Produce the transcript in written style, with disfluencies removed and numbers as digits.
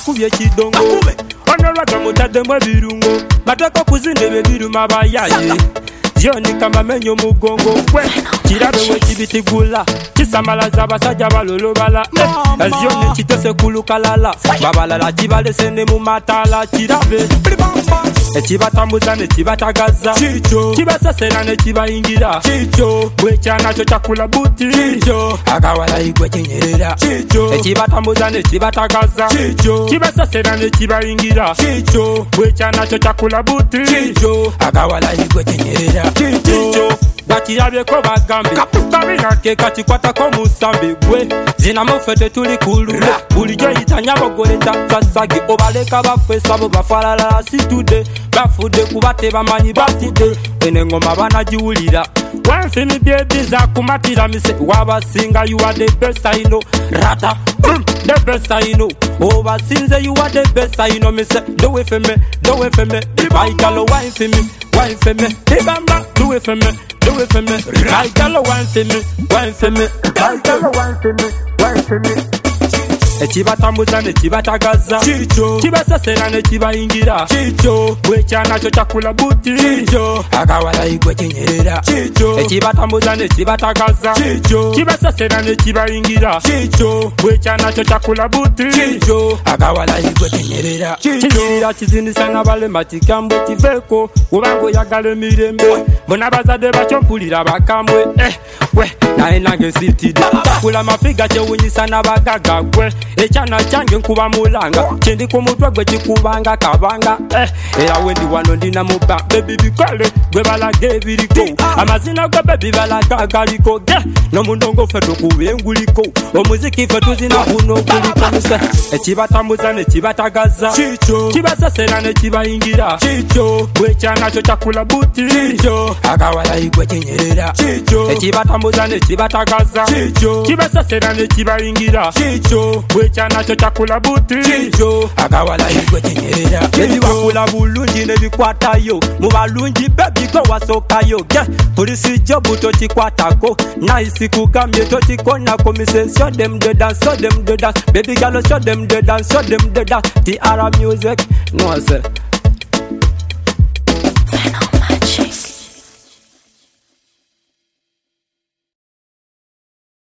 akubye kidongo onorwaga mutaddemu ebirungo bateka okuzinde ebiruma bayaye Zioni kama menyo mugongo kwe Kirabe we kibitigula Kisamalaza abasajja balolobala Zioni kitose kulukalala Babalala kibalesene mu matala Kirabe Ekibatambuza ne kibatagaza Kibasasera ne kibayingira Bwekyana kyo kyakula buti Akawala igwe kinyerera Ekibatambuza ne kibatagaza Kibasasera ne kibayingira Bwekyana kyo kyakula buti Akawala igwe kinyerera Bakirabyeko bagambe Kabina ke kakikwatako musambi gwe Zinamufete tuli kulula Bulijjo yitanya bogoleta zasagi Obaleka bafesa bo bafalala situde Bafude kubate bamanyi batide Ene ngoma banagiwulira Wanfimi baby za kumatira mise Wabasinga you are the best I know Rata the best I know Obasinze you are the best I know Mise do it for me My girl wine for me Ibamba do it for me My girl wine for me My girl wine for me Ekibatambuza ne kibatagaza Kibasasera ne kibayingira Bwekyana kyo kyakula buti Akawala igwe kinyerera Ekibatambuza ne kibatagaza Kibasasera ne kibayingira Bwekyana kyo kyakula buti Akawala igwe kinyerera Kinyerera kizinisa n'abalema kigambwe kiveko Kubanga oyagala emirembe Bona bazadde bakyo mpulira bakambwe we naye nange sitide Takula mafiga kyewunyisa n'abagaga gwe Ekyana kyange nkuba mulanga Kyendi ku mutwe gwe kikubanga kabanga Era wendi wano ndina muba Baby bikole gwe balaga ebiriko Amazina gwe baby balaga agaliko N'omundongo ffe tukuba enguliko Omuziki ffe tuzina kuno kuliko muse Ekibatambuza ne kibatagaza Kibasasera ne kibayingira Bwekyana kyo kyakula buti Akawala igwe kinyerera Ekibatambuza ne kibatagaza Kibasasera ne kibayingira Bwekyana kyo kyakula buti Akawala igwe kinyerera Ebiwakula bulungi ne bikwatayo Mu balungi baby go wasokayo Polisi jobu tokikwatako Nice kugambye tokikonako Mise show them the dance Baby girl show them the dance TR music No I say